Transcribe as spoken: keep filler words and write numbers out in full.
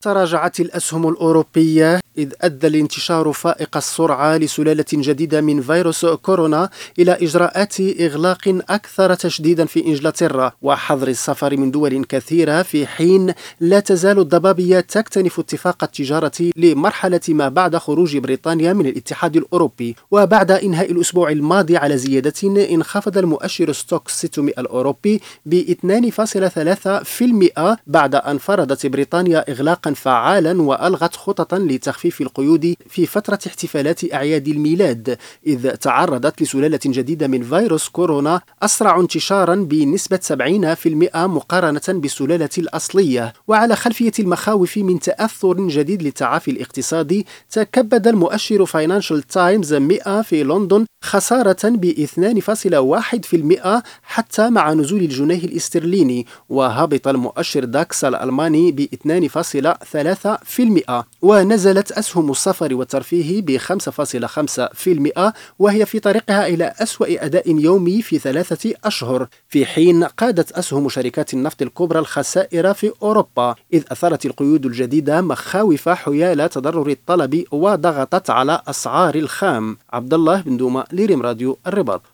تراجعت الأسهم الأوروبية إذ أدى الانتشار فائق السرعة لسلالة جديدة من فيروس كورونا إلى إجراءات إغلاق أكثر تشديدا في إنجلترا وحظر السفر من دول كثيرة، في حين لا تزال الضبابية تكتنف اتفاق التجارة لمرحلة ما بعد خروج بريطانيا من الاتحاد الأوروبي. وبعد إنهاء الأسبوع الماضي على زيادة، انخفض المؤشر ستوك ستمائة الأوروبي ب اثنين فاصلة ثلاثة بالمئة بعد أن فرضت بريطانيا إغلاقا فعالا وألغت خططا لتخفيف القيود في فترة احتفالات أعياد الميلاد، إذ تعرضت لسلالة جديدة من فيروس كورونا أسرع انتشارا بنسبة سبعين بالمئة مقارنة بالسلالة الأصلية. وعلى خلفية المخاوف من تأثر جديد للتعافي الاقتصادي، تكبد المؤشر فاينانشال تايمز مئة في لندن خسارة ب اثنين فاصلة واحد بالمئة حتى مع نزول الجنيه الاسترليني، وهبط المؤشر داكس الألماني ب اثنين فاصلة ثلاثة بالمئة. ونزلت أسهم السفر والترفيه ب خمسة فاصلة خمسة بالمئة وهي في طريقها إلى أسوأ أداء يومي في ثلاثة أشهر، في حين قادت أسهم شركات النفط الكبرى الخسائر في أوروبا، إذ أثارت القيود الجديدة مخاوف حيال تضرر الطلب وضغطت على أسعار الخام. عبد الله بن دومة، لريم راديو الرباط.